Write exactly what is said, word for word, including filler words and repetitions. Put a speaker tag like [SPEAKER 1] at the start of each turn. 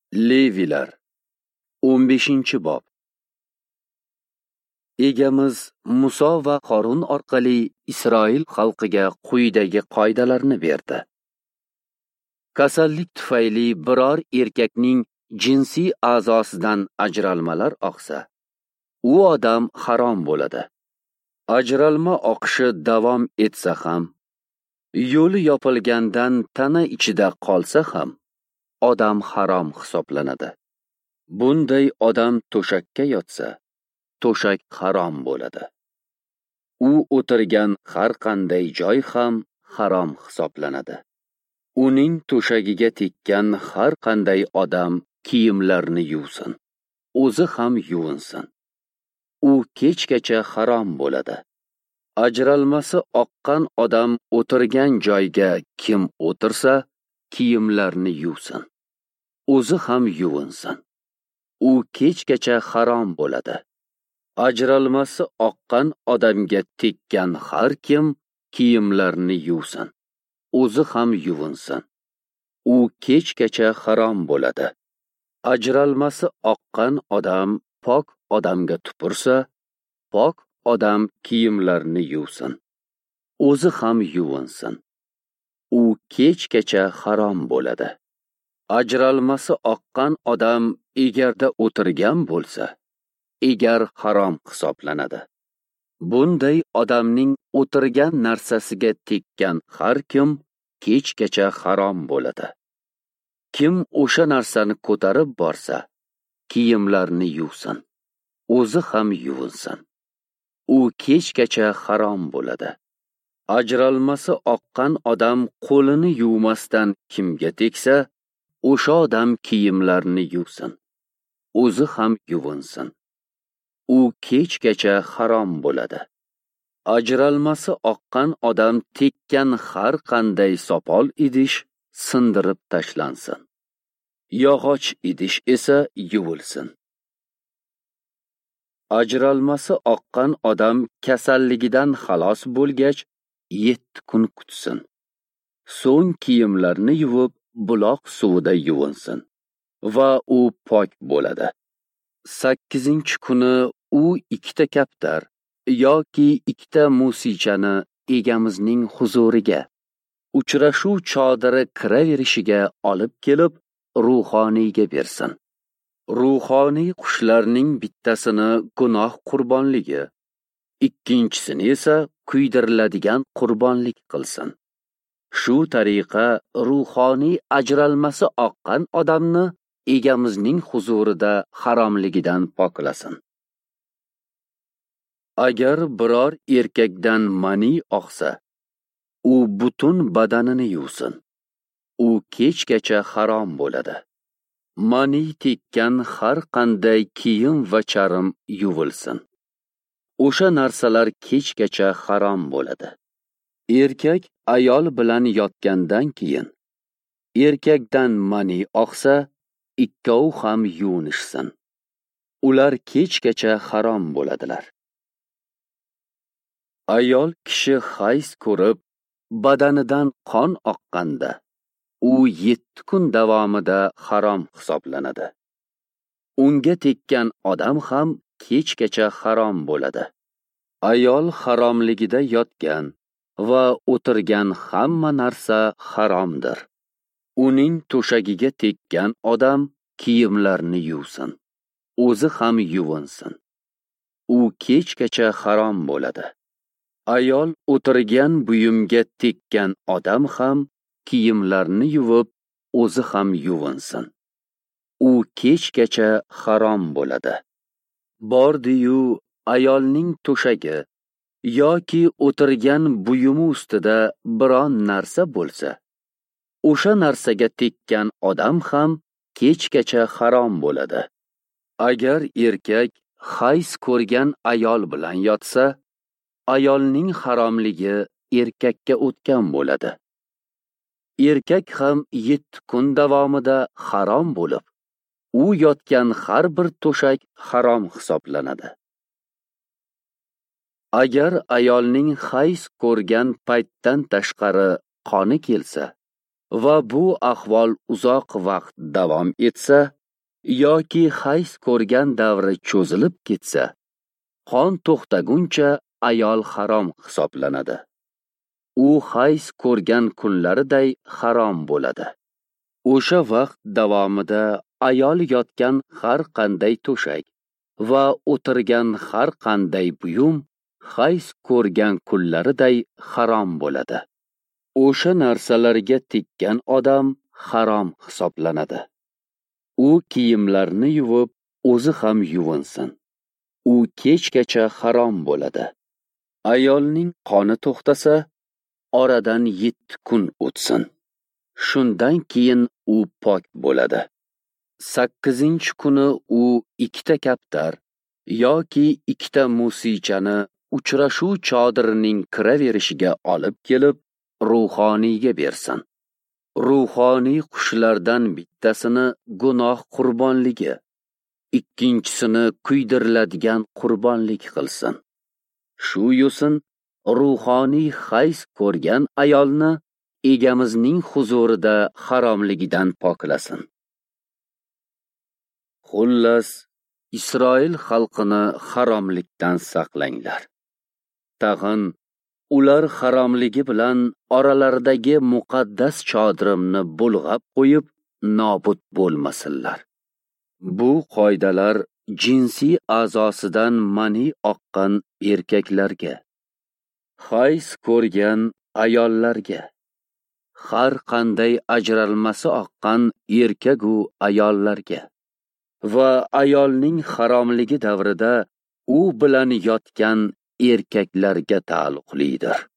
[SPEAKER 1] Levilar o'n beshinchi bob. Egamiz Muso va Qorun orqali Isroil xalqiga quyidagi qoidalarni berdi. Kasallik tufayli biror erkakning jinsiy a'zosidan ajralmalar oqsa, u odam harom bo'ladi. Ajralma oqishi davom etsa ham, yo'li yopilgandan tana ichida qolsa ham, odam harom hisoblanadi. Bunday odam to'shakka yotsa, to'shak harom bo'ladi. U o'tirgan har qanday joy ham harom hisoblanadi. Uning to'shagiga tekkan har qanday odam kiyimlarni yuvsin, o'zi ham yuvinsin. U kechgacha harom bo'ladi. Ajralmasi oqqan odam o'tirgan joyga kim o'tirsa, kiyimlarni yuvsin, o'zi ham yuvinsin. U kechgacha harom bo'ladi. Ajralmasi oqqan odamga tekkan har kim kiyimlarni yuvsin, o'zi ham yuvinsin. U kechgacha harom bo'ladi. Ajralmasi oqqan odam pok odamga tupursa, pok odam kiyimlarni yuvsin, o'zi ham yuvinsin. U kechgacha harom bo'ladi. Ajralmasi oqqan odam egarda o'tirgan bo'lsa, egar harom hisoblanadi. Bunday odamning o'tirgan narsasiga tekkan har kim kechgacha harom bo'ladi. Kim o'sha narsani ko'tarib borsa, kiyimlarni yuvsin, o'zi ham yuvinsin. U kechgacha harom bo'ladi. Ajralmasi oqqan odam qo'lini yuvmasdan kimga teksa, o'sha odam kiyimlarni yuvsin, o'zi ham yuvinsin. U kechgacha harom bo'ladi. Ajralmasi oqqan odam tekkan har qanday sopol idish sindirib tashlansin. Yog'och idish esa yuvilsin. Ajralmasi oqqan odam kasalligidan xalos bo'lgach, yetti kun kutsin. So'ng kiyimlarni yuvib, buloq suvida yuvinsin va u pok bo'ladi. sakkizinchi kuni u ikkita kaptar yoki ikkita musichani egamizning huzuriga, uchrashuv chodiri kiraverishiga olib kelib, ruhoniyga bersin. Ruhoniy qushlarning bittasini gunoh qurbonligi, ikkinchisini esa kuydiriladigan qurbonlik qilsin. Shu tariqa ruhoniy ajralmasi oqqan odamni egamizning huzurida haromligidan poklasin. Agar biror erkakdan mani oqsa, u butun badanini yuvsin. U kechgacha harom bo'ladi. Mani tekkan har qanday kiyim va charm yuvilsin. O'sha narsalar kechgacha harom bo'ladi. Erkak ayol bilan yotgandan keyin erkakdan mani oqsa, ikkov ham yuvinishsin. Ular kechgacha harom bo'ladilar. Ayol kishi hayz ko'rib, badanidan qon oqqanda, u yetti kun davomida harom hisoblanadi. Unga tekkan odam ham kechgacha harom bo'ladi. Ayol haromligida yotgan va o'tirgan hamma narsa haromdir. Uning to'shagiga tekkan odam kiyimlarni yuvsin, o'zi ham yuvinsin. U kechgacha harom bo'ladi. Ayol o'tirgan buyumga tekkan odam ham kiyimlarni yuvib, o'zi ham yuvinsin. U kechgacha harom bo'ladi. Bordi-yu ayolning to'shagi yoki o'tirgan buyumi ustida biron narsa bo'lsa, o'sha narsaga tekkan odam ham kechgacha harom bo'ladi. Agar erkak hayz ko'rgan ayol bilan yotsa, ayolning haromligi erkakka o'tgan bo'ladi. Erkak ham yetti kun davomida harom bo'lib, u yotgan har bir to'shak harom hisoblanadi. Agar ayolning hayz ko'rgan paytdan tashqari qoni kelsa va bu ahvol uzoq vaqt davom etsa, yoki hayz ko'rgan davri cho'zilib ketsa, qon to'xtaguncha ayol harom hisoblanadi. U hayz ko'rgan kunlariday harom bo'ladi. O'sha vaqt davomida ayol yotgan har qanday to'shak va o'tirgan har qanday buyum hayz ko'rgan kunlariday harom bo'ladi. O'sha narsalarga tekkan odam harom hisoblanadi. U kiyimlarni yuvib, o'zi ham yuvinsin. U kechgacha harom bo'ladi. Ayolning qoni to'xtasa, oradan yetti kun o'tsin. Shundan keyin u pok bo'ladi. sakkizinchi kuni u ikkita kaptar yoki ikkita musichani uchrashuv chodirining kiraverishiga olib kelib, ruhoniyga bersin. Ruhoniy qushlardan bittasini gunoh qurbonligi, ikkinchisini kuydiriladigan qurbonlik qilsin. Shu yo'sin ruhoniy hayz ko'rgan ayolni egamizning huzurida haromligidan poklasin. Xullas, Isroil xalqini haromlikdan saqlanglar. Tag'in ular haromligi bilan oralaridagi muqaddas chodirimni bulg'ab qo'yib, nobud bo'lmasinlar. Bu qoidalar jinsiy a'zosidan mani oqqan erkaklarga, hayz ko'rgan ayollarga, har qanday ajralmasi oqqan erkagu ayollarga va ayolning haromligi davrida u bilan yotgan erkaklarga taalluqlidir.